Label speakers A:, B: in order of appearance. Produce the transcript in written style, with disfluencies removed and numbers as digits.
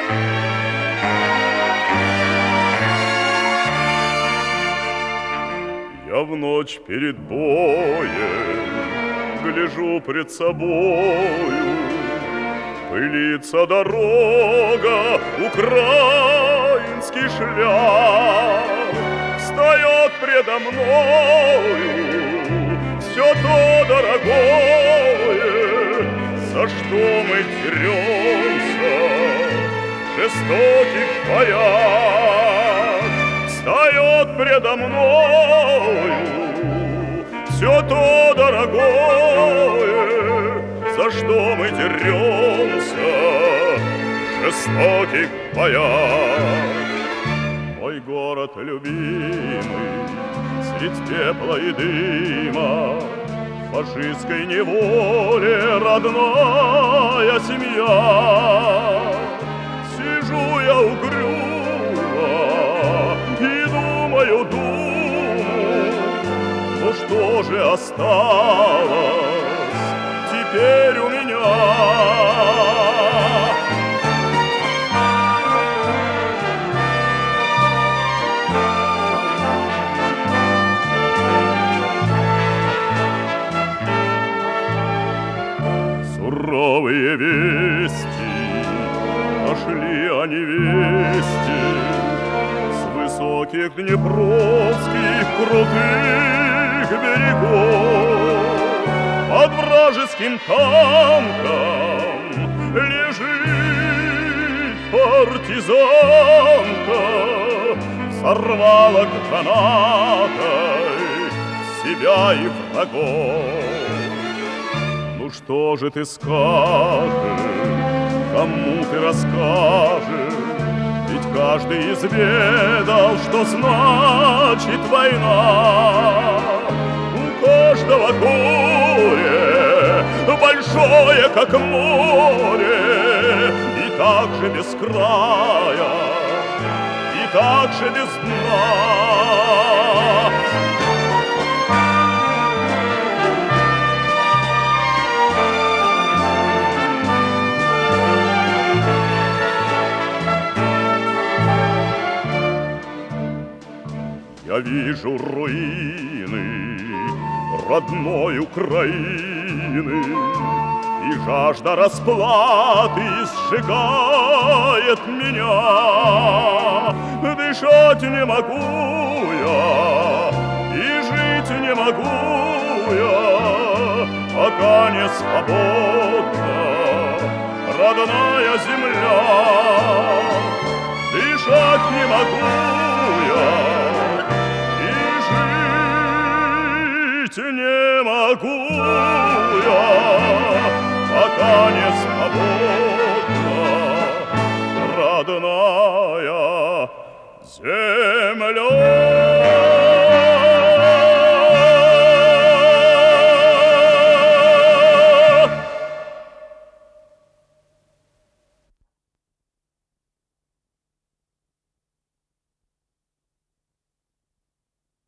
A: Я в ночь перед боем гляжу пред собою, пылится дорога, украинский шлях. Встает предо мною все то дорогое, за что мы деремся в жестоких боях. Встает предо мною все то дорогое, за что мы деремся в жестоких боях. Мой город любимый, средь пепла и дыма, в фашистской неволе родная семья. Сижу я угрюмо и думаю, ну что же осталось теперь у меня? Суровые вести нашли о невесте с высоких днепровских крутых берегов. Под вражеским танком лежит партизанка, сорвала гранатой себя и врагов. Ну что же ты скажешь, кому ты расскажешь? Ведь каждый изведал, что значит война. У каждого горе большое, как море, и так же без края, и так же без дна. Я вижу руины родной Украины, и жажда расплаты сжигает меня. Дышать не могу я, и жить не могу я, пока не свободна родная земля. Дышать не могу я, не могу я, пока не свободна родная земля.